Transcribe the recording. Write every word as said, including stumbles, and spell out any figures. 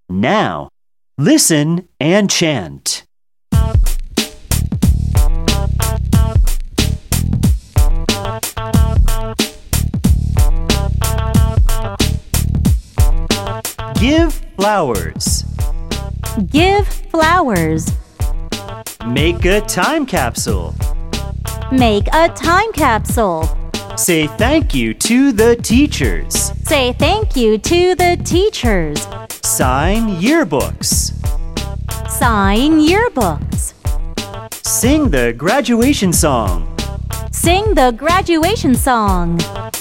Now, listen and chant. Give flowers. Give flowers. Make a time capsule. Make a time capsule. Say thank you to the teachers. Say thank you to the teachers. Sign yearbooks. Sign yearbooks. Sing the graduation song. Sing the graduation song.